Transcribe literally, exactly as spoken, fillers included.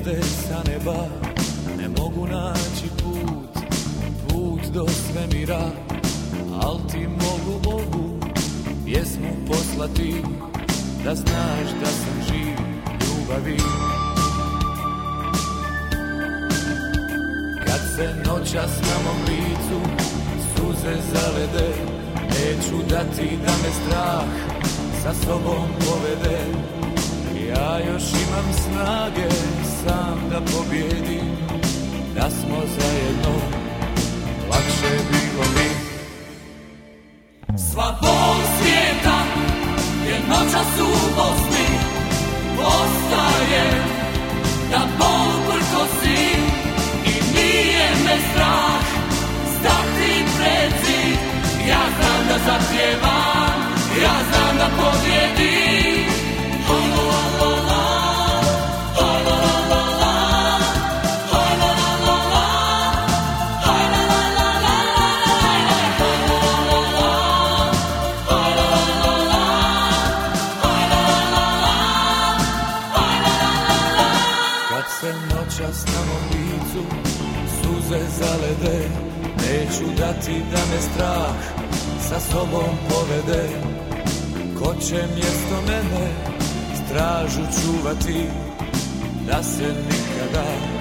poglede sa neba, ne mogu naći put, put do svemira, al ti mogu ovu pjesmu poslati, da znaš da sam živ ljubavi. Kad se noćas na mom licu suze zalede, neću dati da me strah sa sobom povede. Ja još imam snage sam da pobjedim, da smo zajedno, lakše bilo mi. Sva bol svijeta je noćas u Bosni, ostaje da bol prkosi i nije me strah stati pred zid. Ja znam da zapjevam, ja znam da pobjedim. Kad se noćas na mom licu suze zalede, neću dati da me strah sa sobom povede. Ko će mjesto mene stražu čuvati, da se nikada